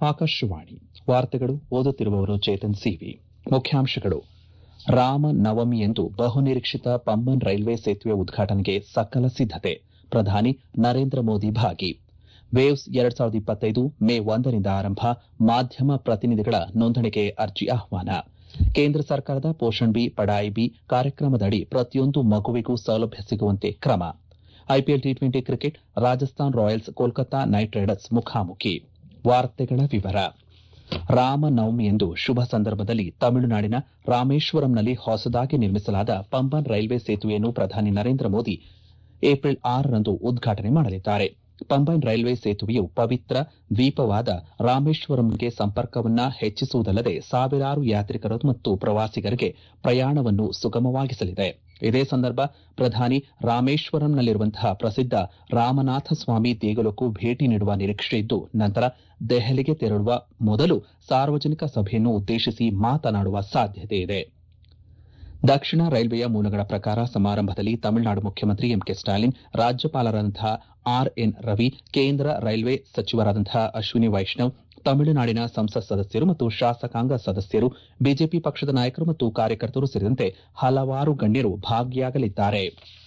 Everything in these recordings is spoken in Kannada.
ಆಕಾಶವಾಣಿ ವಾರ್ತೆಗಳು ಓದುತ್ತಿರುವವರು ಚೇತನ್ ಸಿವಿ. ಮುಖ್ಯಾಂಶಗಳು. ರಾಮ ನವಮಿಯಂದು ಬಹುನಿರೀಕ್ಷಿತ ಪಂಬನ್ ರೈಲ್ವೆ ಸೇತುವೆ ಉದ್ಘಾಟನೆಗೆ ಸಕಲ ಸಿದ್ದತೆ. ಪ್ರಧಾನಿ ನರೇಂದ್ರ ಮೋದಿ ಭಾಗಿ. ವೇವ್ಸ್ 2025 ಮೇ 1ರಿಂದ ಆರಂಭ. ಮಾಧ್ಯಮ ಪ್ರತಿನಿಧಿಗಳ ನೋಂದಣಿಗೆ ಅರ್ಜಿ ಆಹ್ವಾನ. ಕೇಂದ್ರ ಸರ್ಕಾರದ ಪೋಷಣ್ ಬಿ ಪಢಾಯಿ ಬಿ ಕಾರ್ಯಕ್ರಮದಡಿ ಪ್ರತಿಯೊಂದು ಮಗುವಿಗೂ ಸೌಲಭ್ಯ ಸಿಗುವಂತೆ ಕ್ರಮ. ಐಪಿಎಲ್ ಟಿ20 cricket Rajasthan Royals Kolkata Knight Riders ಮುಖಾಮುಖಿ. ವಾರ್ತೆಗಳ ವಿವರ. ರಾಮನವಮಿಯಂದು ಶುಭ ಸಂದರ್ಭದಲ್ಲಿ ತಮಿಳುನಾಡಿನ ರಾಮೇಶ್ವರಂನಲ್ಲಿ ಹೊಸದಾಗಿ ನಿರ್ಮಿಸಲಾದ ಪಂಬನ್ ರೈಲ್ವೆ ಸೇತುವೆಯನ್ನು ಪ್ರಧಾನಿ ನರೇಂದ್ರ ಮೋದಿ ಏಪ್ರಿಲ್ 6ರಂದು ಉದ್ಘಾಟನೆ ಮಾಡಲಿದ್ದಾರೆ. ಪಂಬನ್ ರೈಲ್ವೆ ಸೇತುವೆಯು ಪವಿತ್ರ ದ್ವೀಪವಾದ ರಾಮೇಶ್ವರಂಗೆ ಸಂಪರ್ಕವನ್ನು ಹೆಚ್ಚಿಸುವುದಲ್ಲದೆ ಸಾವಿರಾರು ಯಾತ್ರಿಕರು ಮತ್ತು ಪ್ರವಾಸಿಗರಿಗೆ ಪ್ರಯಾಣವನ್ನು ಸುಗಮವಾಗಿಸಲಿದೆ. ಇದೇ ಸಂದರ್ಭ ಪ್ರಧಾನಿ ರಾಮೇಶ್ವರಂನಲ್ಲಿರುವಂತಹ ಪ್ರಸಿದ್ದ ರಾಮನಾಥ ಸ್ವಾಮಿ ದೇಗುಲಕ್ಕೂ ಭೇಟಿ ನೀಡುವ ನಿರೀಕ್ಷೆಯಿದ್ದು, ನಂತರ ದೆಹಲಿಗೆ ತೆರಳುವ ಮೊದಲು ಸಾರ್ವಜನಿಕ ಸಭೆಯನ್ನು ಉದ್ದೇಶಿಸಿ ಮಾತನಾಡುವ ಸಾಧ್ಯತೆಯಿದೆ. ದಕ್ಷಿಣ ರೈಲ್ವೆಯ ಮೂಲಗಳ ಪ್ರಕಾರ ಸಮಾರಂಭದಲ್ಲಿ ತಮಿಳುನಾಡು ಮುಖ್ಯಮಂತ್ರಿ ಎಂಕೆ ಸ್ಟಾಲಿನ್, ರಾಜ್ಯಪಾಲರಾದಂತಹ ಆರ್ಎನ್ ರವಿ, ಕೇಂದ್ರ ರೈಲ್ವೆ ಸಚಿವರಾದಂತಹ ಅಶ್ವಿನಿ ವೈಷ್ಣವ್, ತಮಿಳುನಾಡಿನ ಸಂಸತ್ ಸದಸ್ಯರು ಮತ್ತು ಶಾಸಕಾಂಗ ಸದಸ್ಯರು, ಬಿಜೆಪಿ ಪಕ್ಷದ ನಾಯಕರು ಮತ್ತು ಕಾರ್ಯಕರ್ತರು ಸೇರಿದಂತೆ ಹಲವಾರು ಗಣ್ಯರು ಭಾಗಿಯಾಗಲಿದ್ದಾರೆ.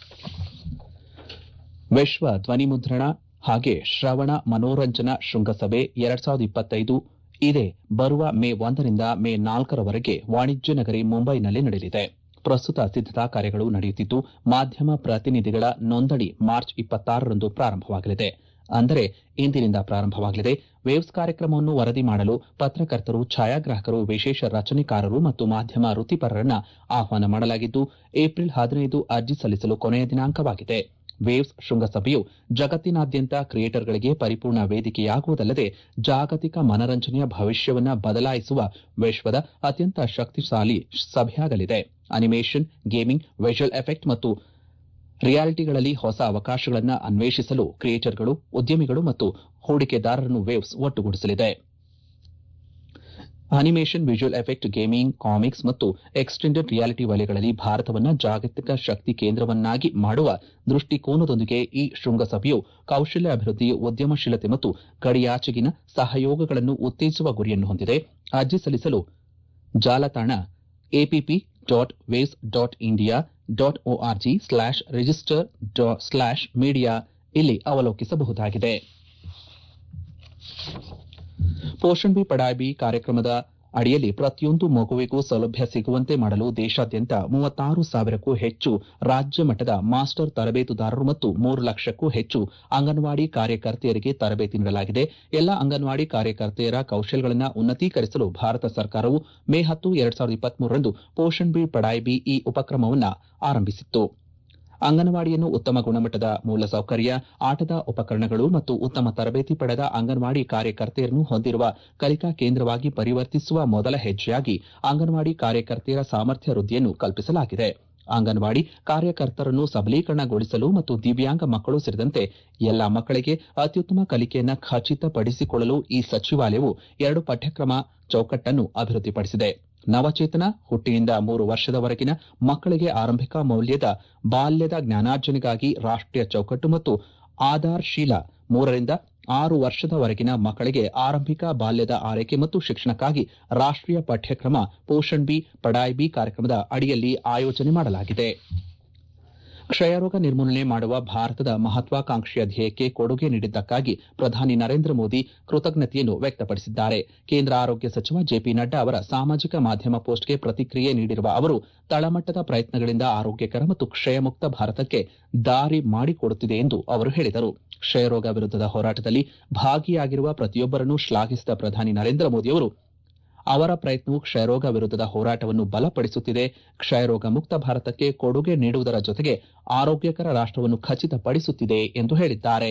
ವಿಶ್ವ ಧ್ವನಿಮುದ್ರಣ ಹಾಗೆ ಶ್ರವಣ ಮನೋರಂಜನಾ ಶೃಂಗಸಭೆ 2025 ಇದೇ ಬರುವ ಮೇ 1ರಿಂದ ಮೇ 4ರವರೆಗೆ ವಾಣಿಜ್ಯ ನಗರಿ ಮುಂಬೈನಲ್ಲಿ ನಡೆಯಲಿದೆ. ಪ್ರಸ್ತುತ ಸಿದ್ದತಾ ಕಾರ್ಯಗಳು ನಡೆಯುತ್ತಿದ್ದು, ಮಾಧ್ಯಮ ಪ್ರತಿನಿಧಿಗಳ ನೋಂದಣಿ ಮಾರ್ಚ್ 26ರಂದು ಪ್ರಾರಂಭವಾಗಲಿದೆ. ಅಂದರೆ ಇಂದಿನಿಂದ ಪ್ರಾರಂಭವಾಗಲಿದೆ. ವೇವ್ಸ್ ಕಾರ್ಯಕ್ರಮವನ್ನು ವರದಿ ಮಾಡಲು ಪತ್ರಕರ್ತರು, ಛಾಯಾಗ್ರಾಹಕರು, ವಿಶೇಷ ರಚನೆಕಾರರು ಮತ್ತು ಮಾಧ್ಯಮ ವೃತ್ತಿಪರರನ್ನು ಆಹ್ವಾನ ಮಾಡಲಾಗಿದ್ದು, ಏಪ್ರಿಲ್ 15 ಅರ್ಜಿ ಸಲ್ಲಿಸಲು ಕೊನೆಯ ದಿನಾಂಕವಾಗಿದೆ. ವೇವ್ಸ್ ಶೃಂಗಸಭೆಯು ಜಗತ್ತಿನಾದ್ಯಂತ ಕ್ರಿಯೇಟರ್ಗಳಿಗೆ ಪರಿಪೂರ್ಣ ವೇದಿಕೆಯಾಗುವುದಲ್ಲದೆ ಜಾಗತಿಕ ಮನರಂಜನೆಯ ಭವಿಷ್ಯವನ್ನು ಬದಲಾಯಿಸುವ ವಿಶ್ವದ ಅತ್ಯಂತ ಶಕ್ತಿಶಾಲಿ ಸಭೆಯಾಗಲಿದೆ. ಅನಿಮೇಷನ್, ಗೇಮಿಂಗ್, ವಿಜುವಲ್ ಎಫೆಕ್ಟ್ ಮತ್ತು ರಿಯಾಲಿಟಿಗಳಲ್ಲಿ ಹೊಸ ಅವಕಾಶಗಳನ್ನು ಅನ್ವೇಷಿಸಲು ಕ್ರಿಯೇಟರ್ಗಳು, ಉದ್ಯಮಿಗಳು ಮತ್ತು ಹೂಡಿಕೆದಾರರನ್ನು ವೇವ್ಸ್ ಒಟ್ಟುಗೂಡಿಸಲಿದೆ. Animation, visual effect, gaming, comics ಮತ್ತು ಎಕ್ಸ್ಟೆಂಡೆಡ್ ರಿಯಾಲಿಟಿ ವಲಯಗಳಲ್ಲಿ ಭಾರತವನ್ನು ಜಾಗತಿಕ ಶಕ್ತಿ ಕೇಂದ್ರವನ್ನಾಗಿ ಮಾಡುವ ದೃಷ್ಟಿಕೋನದೊಂದಿಗೆ ಈ ಶೃಂಗಸಭೆಯು ಕೌಶಲ್ಯ ಅಭಿವೃದ್ಧಿ, ಉದ್ಯಮಶೀಲತೆ ಮತ್ತು ಗಡಿಯಾಚೆಗಿನ ಸಹಯೋಗಗಳನ್ನು ಉತ್ತೇಜಿಸುವ ಗುರಿಯನ್ನು ಹೊಂದಿದೆ. ಅರ್ಜಿ ಸಲ್ಲಿಸಲು ಜಾಲತಾಣ app.waves.india.org/register/media ಇಲ್ಲಿ ಅವಲೋಕಿಸಬಹುದಾಗಿದೆ. ಪೋಷಣ್ ಬಿ ಪಢಾಯಿ ಬಿ ಕಾರ್ಯಕ್ರಮದ ಅಡಿಯಲ್ಲಿ ಪ್ರತಿಯೊಂದು ಮಗುವಿಗೂ ಸೌಲಭ್ಯ ಸಿಗುವಂತೆ ಮಾಡಲು ದೇಶಾದ್ಯಂತ 36,000ಕ್ಕೂ ಹೆಚ್ಚು ರಾಜ್ಯ ಮಟ್ಟದ ಮಾಸ್ಟರ್ ತರಬೇತುದಾರರು ಮತ್ತು 3 ಲಕ್ಷಕ್ಕೂ ಹೆಚ್ಚು ಅಂಗನವಾಡಿ ಕಾರ್ಯಕರ್ತೆಯರಿಗೆ ತರಬೇತಿ ನೀಡಲಾಗಿದೆ. ಎಲ್ಲ ಅಂಗನವಾಡಿ ಕಾರ್ಯಕರ್ತೆಯರ ಕೌಶಲ್ಯಗಳನ್ನು ಉನ್ನತೀಕರಿಸಲು ಭಾರತ ಸರ್ಕಾರವು ಮೇ 10, 2023ರಂದು ಪೋಷಣ್ ಬಿ ಪಢಾಯಿ ಬಿ ಈ ಉಪಕ್ರಮವನ್ನು ಆರಂಭಿಸಿತ್ತು. ಅಂಗನವಾಡಿಯನ್ನು ಉತ್ತಮ ಗುಣಮಟ್ಟದ ಮೂಲಸೌಕರ್ಯ, ಆಟದ ಉಪಕರಣಗಳು ಮತ್ತು ಉತ್ತಮ ತರಬೇತಿ ಪಡೆದ ಅಂಗನವಾಡಿ ಕಾರ್ಯಕರ್ತೆಯರನ್ನು ಹೊಂದಿರುವ ಕಲಿಕಾ ಕೇಂದ್ರವಾಗಿ ಪರಿವರ್ತಿಸುವ ಮೊದಲ ಹೆಜ್ಜೆಯಾಗಿ ಅಂಗನವಾಡಿ ಕಾರ್ಯಕರ್ತೆಯರ ಸಾಮರ್ಥ್ಯ ವೃದ್ಧಿಯನ್ನು ಕಲ್ಪಿಸಲಾಗಿದೆ. ಅಂಗನವಾಡಿ ಕಾರ್ಯಕರ್ತರನ್ನು ಸಬಲೀಕರಣಗೊಳಿಸಲು ಮತ್ತು ದಿವ್ಯಾಂಗ ಮಕ್ಕಳು ಸೇರಿದಂತೆ ಎಲ್ಲಾ ಮಕ್ಕಳಿಗೆ ಅತ್ಯುತ್ತಮ ಕಲಿಕೆಯನ್ನು ಖಚಿತಪಡಿಸಿಕೊಳ್ಳಲು ಈ ಸಚಿವಾಲಯವು 2 ಪಠ್ಯಕ್ರಮ ಚೌಕಟ್ಟನ್ನು ಅಭಿವೃದ್ಧಿಪಡಿಸಿದೆ. ನವಚೇತನ, ಹುಟ್ಟಿನಿಂದ 3 ವರ್ಷದವರೆಗಿನ ಮಕ್ಕಳಿಗೆ ಆರಂಭಿಕ ಮೌಲ್ಯದ ಬಾಲ್ಯದ ಜ್ಞಾನಾರ್ಜನೆಗಾಗಿ ರಾಷ್ಟೀಯ ಚೌಕಟ್ಟು ಮತ್ತು ಆಧಾರ್ಶೀಲ 3ರಿಂದ 6 ವರ್ಷದವರೆಗಿನ ಮಕ್ಕಳಿಗೆ ಆರಂಭಿಕ ಬಾಲ್ಯದ ಆರೈಕೆ ಮತ್ತು ಶಿಕ್ಷಣಕ್ಕಾಗಿ ರಾಷ್ಟೀಯ ಪಠ್ಯಕ್ರಮ ಪೋಷಣ್ ಬಿ ಪಢಾಯಿ ಬಿ ಕಾರ್ಯಕ್ರಮದ ಅಡಿಯಲ್ಲಿ ಆಯೋಜನೆ ಮಾಡಲಾಗಿದೆ. ಕ್ಷಯರೋಗ ನಿರ್ಮೂಲನೆ ಮಾಡುವ ಭಾರತದ ಮಹತ್ವಾಕಾಂಕ್ಷೆಯ ಧ್ಯೇಯಕ್ಕೆ ಕೊಡುಗೆ ನೀಡಿದ್ದಕ್ಕಾಗಿ ಪ್ರಧಾನಿ ನರೇಂದ್ರ ಮೋದಿ ಕೃತಜ್ಞತೆಯನ್ನು ವ್ಯಕ್ತಪಡಿಸಿದ್ದಾರೆ. ಕೇಂದ್ರ ಆರೋಗ್ಯ ಸಚಿವ ಜೆಪಿ ನಡ್ಡಾ ಅವರ ಸಾಮಾಜಿಕ ಮಾಧ್ಯಮ ಪೋಸ್ಟ್ಗೆ ಪ್ರತಿಕ್ರಿಯೆ ನೀಡಿರುವ ಅವರು, ತಳಮಟ್ಟದ ಪ್ರಯತ್ನಗಳಿಂದ ಆರೋಗ್ಯಕರ ಮತ್ತು ಕ್ಷಯಮುಕ್ತ ಭಾರತಕ್ಕೆ ದಾರಿ ಮಾಡಿಕೊಡುತ್ತಿದೆ ಎಂದು ಅವರು ಹೇಳಿದರು. ಕ್ಷಯರೋಗ ವಿರುದ್ಧದ ಹೋರಾಟದಲ್ಲಿ ಭಾಗಿಯಾಗಿರುವ ಪ್ರತಿಯೊಬ್ಬರನ್ನು ಶ್ಲಾಘಿಸಿದ ಪ್ರಧಾನಿ ನರೇಂದ್ರ ಮೋದಿ ಅವರು, ಅವರ ಪ್ರಯತ್ನವು ಕ್ಷಯರೋಗ ವಿರುದ್ಧದ ಹೋರಾಟವನ್ನು ಬಲಪಡಿಸುತ್ತಿದೆ. ಕ್ಷಯರೋಗ ಮುಕ್ತ ಭಾರತಕ್ಕೆ ಕೊಡುಗೆ ನೀಡುವುದರ ಜೊತೆಗೆ ಆರೋಗ್ಯಕರ ರಾಷ್ಟವನ್ನು ಖಚಿತಪಡಿಸುತ್ತಿದೆ ಎಂದು ಹೇಳಿದ್ದಾರೆ.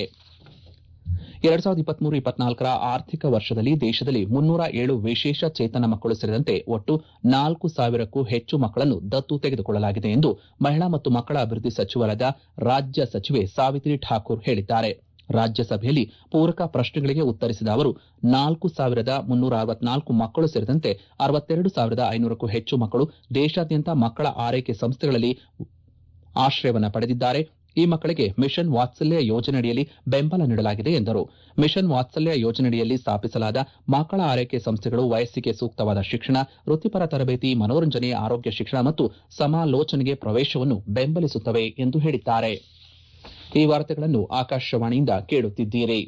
2023-24ರ ಆರ್ಥಿಕ ವರ್ಷದಲ್ಲಿ ದೇಶದಲ್ಲಿ 307 ವಿಶೇಷ ಚೇತನ ಮಕ್ಕಳು ಸೇರಿದಂತೆ ಒಟ್ಟು 4,000ಕ್ಕೂ ಹೆಚ್ಚು ಮಕ್ಕಳನ್ನು ದತ್ತು ತೆಗೆದುಕೊಳ್ಳಲಾಗಿದೆ ಎಂದು ಮಹಿಳಾ ಮತ್ತು ಮಕ್ಕಳ ಅಭಿವೃದ್ಧಿ ಸಚಿವಾಲಯದ ರಾಜ್ಯ ಸಚಿವೆ ಸಾವಿತ್ರಿ ಠಾಕೂರ್ ಹೇಳಿದ್ದಾರೆ. ರಾಜ್ಯಸಭೆಯಲ್ಲಿ ಪೂರಕ ಪ್ರಶ್ನೆಗಳಿಗೆ ಉತ್ತರಿಸಿದ ಅವರು, 4,364 ಮಕ್ಕಳು ಸೇರಿದಂತೆ 62,500ಕ್ಕೂ ಹೆಚ್ಚು ಮಕ್ಕಳು ದೇಶಾದ್ಯಂತ ಮಕ್ಕಳ ಆರೈಕೆ ಸಂಸ್ಥೆಗಳಲ್ಲಿ ಆಶ್ರಯವನ್ನು ಪಡೆದಿದ್ದಾರೆ. ಈ ಮಕ್ಕಳಿಗೆ ಮಿಷನ್ ವಾತ್ಸಲ್ಯ ಯೋಜನೆಯಡಿಯಲ್ಲಿ ಬೆಂಬಲ ನೀಡಲಾಗಿದೆ ಎಂದರು. ಮಿಷನ್ ವಾತ್ಸಲ್ಯ ಯೋಜನೆಯಡಿಯಲ್ಲಿ ಸ್ಥಾಪಿಸಲಾದ ಮಕ್ಕಳ ಆರೈಕೆ ಸಂಸ್ಥೆಗಳು ವಯಸ್ಸಿಗೆ ಸೂಕ್ತವಾದ ಶಿಕ್ಷಣ, ವೃತ್ತಿಪರ ತರಬೇತಿ, ಮನೋರಂಜನೆ, ಆರೋಗ್ಯ ಶಿಕ್ಷಣ ಮತ್ತು ಸಮಾಲೋಚನೆಗೆ ಪ್ರವೇಶವನ್ನು ಬೆಂಬಲಿಸುತ್ತವೆ ಎಂದು ಹೇಳಿದ್ದಾರೆ. ಈ ವಾರ್ತೆಗಳನ್ನು ಆಕಾಶವಾಣಿಯಿಂದ ಕೇಳುತ್ತಿದ್ದೀರಿ.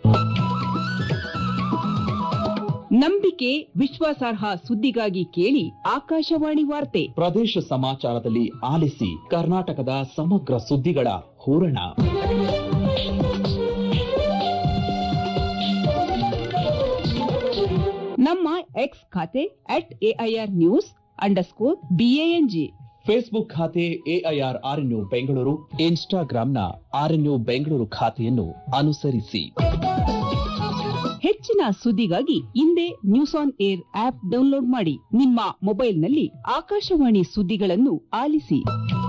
ನಂಬಿಕೆ, ವಿಶ್ವಾಸಾರ್ಹ ಸುದ್ದಿಗಾಗಿ ಕೇಳಿ ಆಕಾಶವಾಣಿ ವಾರ್ತೆ. ಪ್ರದೇಶ ಸಮಾಚಾರದಲ್ಲಿ ಆಲಿಸಿ ಕರ್ನಾಟಕದ ಸಮಗ್ರ ಸುದ್ದಿಗಳ ಹೂರಣ. ನಮ್ಮ ಎಕ್ಸ್ ಖಾತೆ @AIRnews_BANG, ಫೇಸ್ಬುಕ್ ಖಾತೆ AIRRNU ಬೆಂಗಳೂರು, ಇನ್ಸ್ಟಾಗ್ರಾಂನ RNU ಬೆಂಗಳೂರು ಖಾತೆಯನ್ನು ಅನುಸರಿಸಿ. ಹೆಚ್ಚಿನ ಸುದ್ದಿಗಾಗಿ ಹಿಂದೆ news on air app download ಮಾಡಿ. ನಿಮ್ಮ ಮೊಬೈಲ್ನಲ್ಲಿ ಆಕಾಶವಾಣಿ ಸುದ್ದಿಗಳನ್ನು ಆಲಿಸಿ.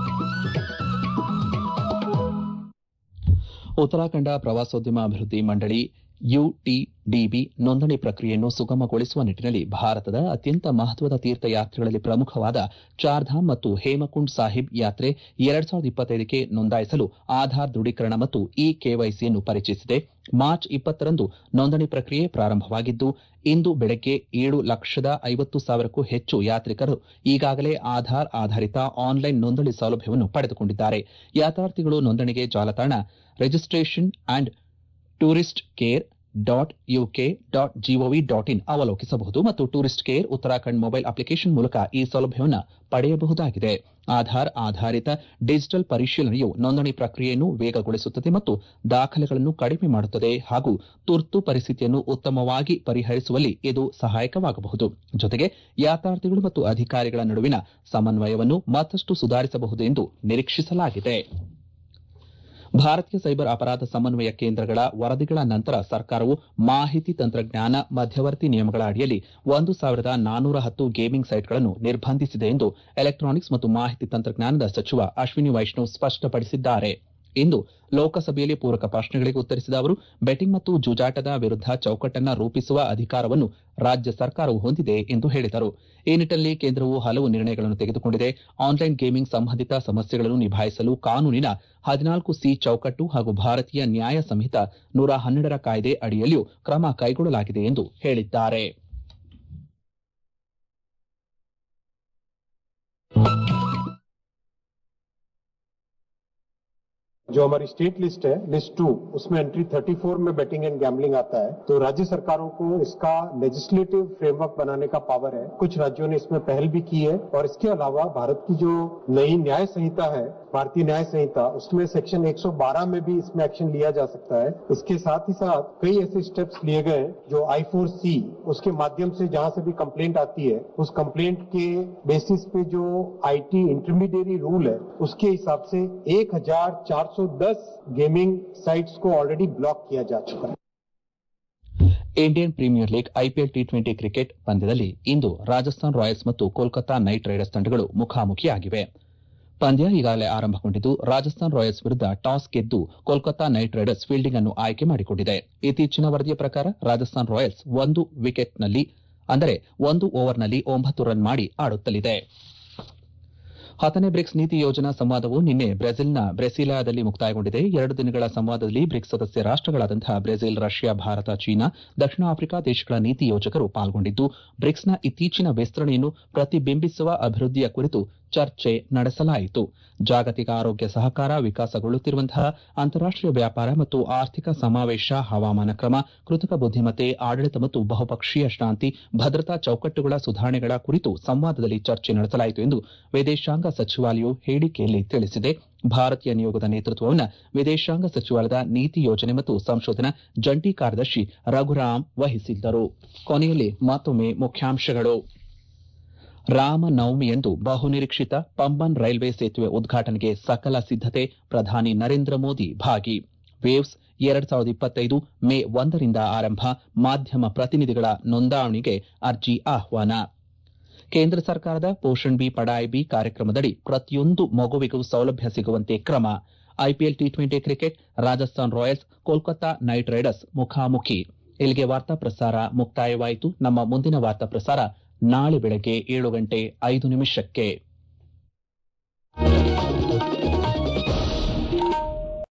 ಉತ್ತರಾಖಂಡ ಪ್ರವಾಸೋದ್ಯಮ ಅಭಿವೃದ್ಧಿ ಮಂಡಳಿ UTDB ನೋಂದಣಿ ಪ್ರಕ್ರಿಯೆಯನ್ನು ಸುಗಮಗೊಳಿಸುವ ನಿಟ್ಟಿನಲ್ಲಿ ಭಾರತದ ಅತ್ಯಂತ ಮಹತ್ವದ ತೀರ್ಥಯಾತ್ರೆಗಳಲ್ಲಿ ಪ್ರಮುಖವಾದ ಚಾರ್ಧಾಮ್ ಮತ್ತು ಹೇಮಕುಂಡ್ ಸಾಹಿಬ್ ಯಾತ್ರೆ 2025ಕ್ಕೆ ನೋಂದಾಯಿಸಲು ಆಧಾರ್ ದೃಢೀಕರಣ ಮತ್ತು KYCಯನ್ನು ಪರಿಚಯಿಸಿದೆ. ಮಾರ್ಚ್ 20ರಂದು ನೋಂದಣಿ ಪ್ರಕ್ರಿಯೆ ಪ್ರಾರಂಭವಾಗಿದ್ದು, ಇಂದು ಬೆಳಗ್ಗೆ 7,50,000ಕ್ಕೂ ಹೆಚ್ಚು ಯಾತ್ರಿಕರು ಈಗಾಗಲೇ ಆಧಾರ್ ಆಧಾರಿತ ಆನ್ಲೈನ್ ನೋಂದಣಿ ಸೌಲಭ್ಯವನ್ನು ಪಡೆದುಕೊಂಡಿದ್ದಾರೆ. ಯಾತ್ರಾರ್ಥಿಗಳು ನೋಂದಣಿಗೆ ಜಾಲತಾಣ registration and tourist care .uk.gov.in ಅವಲೋಕಿಸಬಹುದು ಮತ್ತು tourist care Uttarakhand mobile application ಮೂಲಕ ಈ ಸೌಲಭ್ಯವನ್ನು ಪಡೆಯಬಹುದಾಗಿದೆ. ಆಧಾರ್ ಆಧಾರಿತ ಡಿಜಿಟಲ್ ಪರಿಶೀಲನೆಯು ನೋಂದಣಿ ಪ್ರಕ್ರಿಯೆಯನ್ನು ವೇಗಗೊಳಿಸುತ್ತದೆ ಮತ್ತು ದಾಖಲೆಗಳನ್ನು ಕಡಿಮೆ ಮಾಡುತ್ತದೆ ಹಾಗೂ ತುರ್ತು ಪರಿಸ್ಥಿತಿಯನ್ನು ಉತ್ತಮವಾಗಿ ಪರಿಹರಿಸುವಲ್ಲಿ ಇದು ಸಹಾಯಕವಾಗಬಹುದು. ಜೊತೆಗೆ ಯಾತ್ರಾರ್ಥಿಗಳು ಮತ್ತು ಅಧಿಕಾರಿಗಳ ನಡುವಿನ ಸಮನ್ವಯವನ್ನು ಮತ್ತಷ್ಟು ಸುಧಾರಿಸಬಹುದು ಎಂದು ನಿರೀಕ್ಷಿಸಲಾಗಿದೆ. ಭಾರತೀಯ ಸೈಬರ್ ಅಪರಾಧ ಸಮನ್ವಯ ಕೇಂದ್ರಗಳ ವರದಿಗಳ ನಂತರ ಸರ್ಕಾರವು ಮಾಹಿತಿ ತಂತ್ರಜ್ಞಾನ ಮಧ್ಯವರ್ತಿ ನಿಯಮಗಳ ಅಡಿಯಲ್ಲಿ 1,410 ಗೇಮಿಂಗ್ ಸೈಟ್ಗಳನ್ನು ನಿರ್ಬಂಧಿಸಿದೆ ಎಂದು ಎಲೆಕ್ಟ್ರಾನಿಕ್ಸ್ ಮತ್ತು ಮಾಹಿತಿ ತಂತ್ರಜ್ಞಾನದ ಸಚಿವ ಅಶ್ವಿನಿ ವೈಷ್ಣವ್ ಸ್ಪಷ್ಟಪಡಿಸಿದ್ದಾರೆ. ಇಂದು ಲೋಕಸಭೆಯಲ್ಲಿ ಪೂರಕ ಪ್ರಶ್ನೆಗಳಿಗೆ ಉತ್ತರಿಸಿದ ಅವರು, ಬೆಟ್ಟಿಂಗ್ ಮತ್ತು ಜೂಜಾಟದ ವಿರುದ್ಧ ಚೌಕಟ್ಟನ್ನು ರೂಪಿಸುವ ಅಧಿಕಾರವನ್ನು ರಾಜ್ಯ ಸರ್ಕಾರವು ಹೊಂದಿದೆ ಎಂದು ಹೇಳಿದರು. ಈ ನಿಟ್ಟಿನಲ್ಲಿ ಕೇಂದ್ರವು ಹಲವು ನಿರ್ಣಯಗಳನ್ನು ತೆಗೆದುಕೊಂಡಿದೆ. ಆನ್ಲೈನ್ ಗೇಮಿಂಗ್ ಸಂಬಂಧಿತ ಸಮಸ್ಯೆಗಳನ್ನು ನಿಭಾಯಿಸಲು ಕಾನೂನಿನ 14C ಚೌಕಟ್ಟು ಹಾಗೂ ಭಾರತೀಯ ನ್ಯಾಯ ಸಂಹಿತ 112ರ ಕಾಯ್ದೆ ಅಡಿಯಲ್ಲಿಯೂ ಕ್ರಮ ಕೈಗೊಳ್ಳಲಾಗಿದೆ ಎಂದು ಹೇಳಿದ್ದಾರೆ. जो हमारी स्टेट लिस्ट है, लिस्ट 2, उसमें एंट्री 34 में बेटिंग एंड गैम्बलिंग आता है. तो राज्य सरकारों को इसका लेजिस्लेटिव फ्रेमवर्क बनाने का पावर है. कुछ राज्यों ने इसमें पहल भी की है और इसके अलावा भारत की जो नई न्याय संहिता है, भारतीय न्याय संहिता, उसमें सेक्शन 112 में भी इसमें एक्शन लिया जा सकता है. इसके साथ ही साथ कई ऐसे स्टेप्स लिए गए जो I4C, उसके माध्यम से जहां से भी कंप्लेंट आती है, उस कंप्लेंट के बेसिस पे जो IT इंटरमीडिएरी रूल है, उसके हिसाब से 1,410 गेमिंग साइट्स को ऑलरेडी ब्लॉक किया जा चुका है. Indian Premier League IPL T20 cricket ಪಂದ್ಯದಲ್ಲಿ ಇಂದು ರಾಜಸ್ಥಾನ್ ರಾಯಲ್ಸ್ ಮತ್ತು ಕೋಲ್ಕತಾ ನೈಟ್ ರೈಡರ್ಸ್ ತಂಡಗಳು ಮುಖಾಮುಖಿಯಾಗಿವೆ. ಪಂದ್ಯ ಈಗಾಗಲೇ ಆರಂಭಗೊಂಡಿದ್ದು, ರಾಜಸ್ಥಾನ್ ರಾಯಲ್ಸ್ ವಿರುದ್ಧ ಟಾಸ್ ಗೆದ್ದು ಕೋಲ್ಕತಾ ನೈಟ್ ರೈಡರ್ಸ್ ಫೀಲ್ಡಿಂಗ್ ಅನ್ನು ಆಯ್ಕೆ ಮಾಡಿಕೊಂಡಿದೆ. ಇತ್ತೀಚಿನ ವರದಿಯ ಪ್ರಕಾರ ರಾಜಸ್ಥಾನ್ ರಾಯಲ್ಸ್ 1 ಓವರ್ನಲ್ಲಿ 9 ರನ್ ಮಾಡಿ ಆಡುತ್ತಲಿದೆ. 10ನೇ ಬ್ರಿಕ್ಸ್ ನೀತಿ ಯೋಜನಾ ಸಂವಾದವು ನಿನ್ನೆ ಬ್ರೆಜಿಲ್ನ ಬ್ರೆಸಿಲಿಯಾದಲ್ಲಿ ಮುಕ್ತಾಯಗೊಂಡಿದೆ. 2 ದಿನಗಳ ಸಂವಾದದಲ್ಲಿ ಬ್ರಿಕ್ಸ್ ಸದಸ್ಯ ರಾಷ್ಟಗಳಾದಂತಹ ಬ್ರೆಜಿಲ್, ರಷ್ಯಾ, ಭಾರತ, ಚೀನಾ, ದಕ್ಷಿಣ ಆಫ್ರಿಕಾ ದೇಶಗಳ ನೀತಿ ಯೋಜಕರು ಪಾಲ್ಗೊಂಡಿದ್ದು, ಬ್ರಿಕ್ಸ್ನ ಇತ್ತೀಚಿನ ವಿಸ್ತರಣೆಯನ್ನು ಪ್ರತಿಬಿಂಬಿಸುವ ಅಭಿವೃದ್ಧಿಯ ಕುರಿತು ಚರ್ಚೆ ನಡೆಸಲಾಯಿತು. ಜಾಗತಿಕ ಆರೋಗ್ಯ ಸಹಕಾರ, ವಿಕಾಸಗೊಳ್ಳುತ್ತಿರುವಂತಹ ಅಂತಾರಾಷ್ಟೀಯ ವ್ಯಾಪಾರ ಮತ್ತು ಆರ್ಥಿಕ ಸಮಾವೇಶ, ಹವಾಮಾನ ಕ್ರಮ, ಕೃತಕ ಬುದ್ದಿಮತ್ತೆ, ಆಡಳಿತ ಮತ್ತು ಬಹುಪಕ್ಷೀಯ ಶಾಂತಿ ಭದ್ರತಾ ಚೌಕಟ್ಟುಗಳ ಸುಧಾರಣೆಗಳ ಕುರಿತು ಸಂವಾದದಲ್ಲಿ ಚರ್ಚೆ ನಡೆಸಲಾಯಿತು ಎಂದು ವಿದೇಶಾಂಗ ಸಚಿವಾಲಯವು ಹೇಳಿಕೆಯಲ್ಲಿ ತಿಳಿಸಿದೆ. ಭಾರತೀಯ ನಿಯೋಗದ ನೇತೃತ್ವವನ್ನು ವಿದೇಶಾಂಗ ಸಚಿವಾಲಯದ ನೀತಿ ಯೋಜನೆ ಮತ್ತು ಸಂಶೋಧನಾ ಜಂಟಿ ಕಾರ್ಯದರ್ಶಿ ರಘುರಾಮ್ ವಹಿಸಿದ್ದರು. ಕೊನೆಯಲ್ಲಿ ಮತ್ತೊಮ್ಮೆ ಮುಖ್ಯಾಂಶಗಳು. ರಾಮನವಮಿಯಂದು ಬಹುನಿರೀಕ್ಷಿತ ಪಂಬನ್ ರೈಲ್ವೆ ಸೇತುವೆ ಉದ್ಘಾಟನೆಗೆ ಸಕಲ ಸಿದ್ದತೆ, ಪ್ರಧಾನಿ ನರೇಂದ್ರ ಮೋದಿ ಭಾಗಿ. ವೇವ್ಸ್ 2025 ಮೇ 1ರಿಂದ ಆರಂಭ, ಮಾಧ್ಯಮ ಪ್ರತಿನಿಧಿಗಳ ನೋಂದಣಿಗೆ ಅರ್ಜಿ ಆಹ್ವಾನ. ಕೇಂದ್ರ ಸರ್ಕಾರದ ಪೋಷಣ್ ಬಿ ಪಢಾಯಿ ಬಿ ಕಾರ್ಯಕ್ರಮದಡಿ ಪ್ರತಿಯೊಂದು ಮಗುವಿಗೂ ಸೌಲಭ್ಯ ಸಿಗುವಂತೆ ಕ್ರಮ. IPL T20 cricket, Rajasthan Royals Kolkata Knight Riders ಮುಖಾಮುಖಿ. ಇಲ್ಲಿಗೆ ವಾರ್ತಾ ಪ್ರಸಾರ ಮುಕ್ತಾಯವಾಯಿತು. ನಮ್ಮ ಮುಂದಿನ ವಾರ್ತಾ ಪ್ರಸಾರ ನಾಳೆ ಬೆಳಗ್ಗೆ 7:05